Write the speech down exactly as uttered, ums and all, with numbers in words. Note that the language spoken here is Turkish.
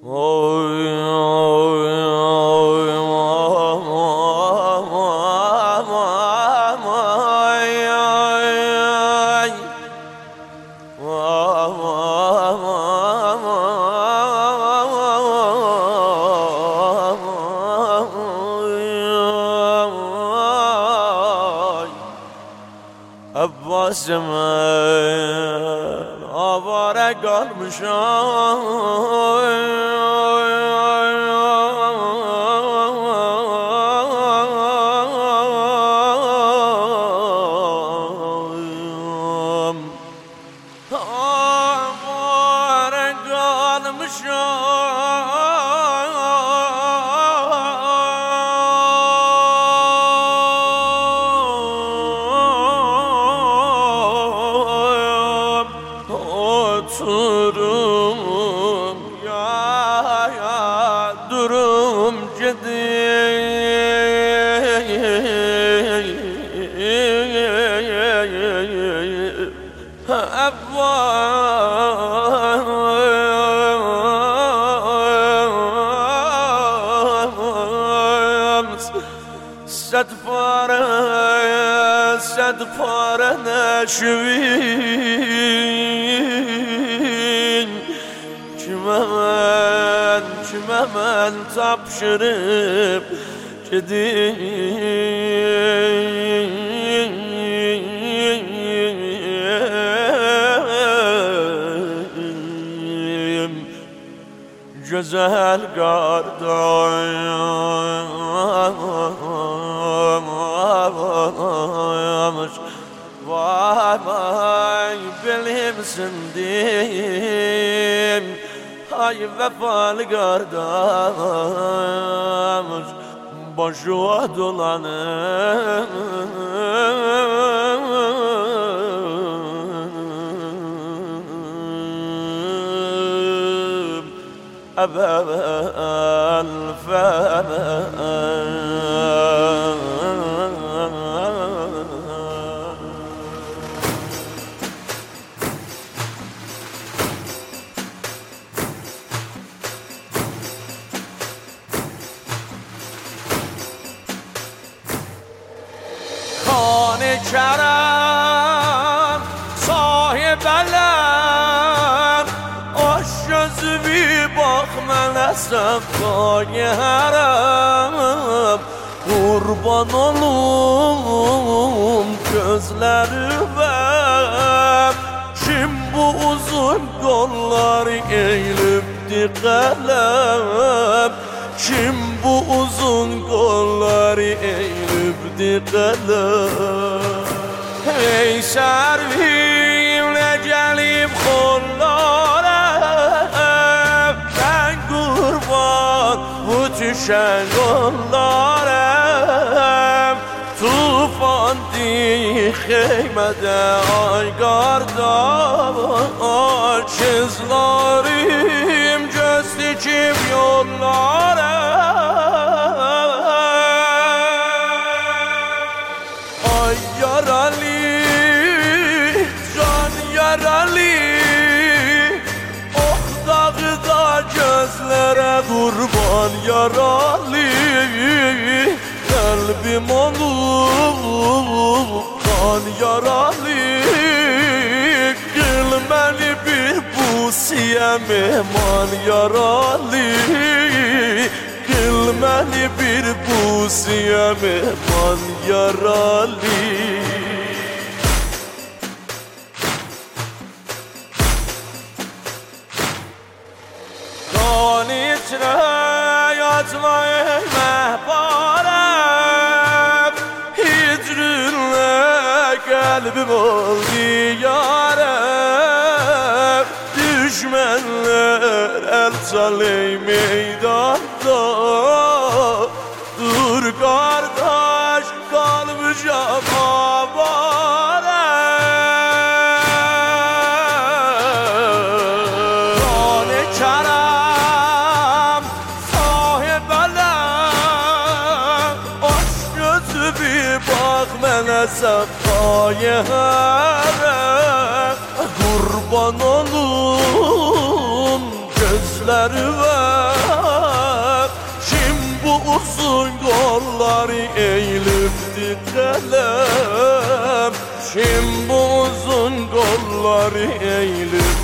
عباس من آواره گالمشم آواره گالمشم oturum ya ya durum ciddi Abbas sad pare sad pare neşvin kime ben kime ben tapşırıp gideyim güzel kardeş vay vay bilimsin diyeyim ay vefalı kardeş boşluğa dolanır evvel fel خانه کرم صاحب علم آش gözü bir bak mənə səfqaya hərəm Qurban olum gözlərimə Kim bu uzun qolları eylibdi qələm Kim bu uzun qolları eylibdi qələm Ey sərvimlə gəlib xollara Ben qurban bu düşən qollara Tufan di xeymədə ay qardaş Kızlarım göz dikib yollara Ay yaralı, can yaralı Ok dağda gözlere kurban yaralı Kalbim olup kan yaralı Kıl beni bir busiye mehman yaralı Kıl beni bir busiye mehman yaralı Kan içine yatma ey mehparem Hicrinle kalbim oldu yarem Düşmanlar el çaley meydanda Dur kardeş kalmışam avare Kane kerem sahip elem Aç gözü bir bak mənə səfqaya hərəm Qurban olum göz gözleri var. Kim bu uzun kolları eğilip dikelem? Kim bu uzun kolları eğilip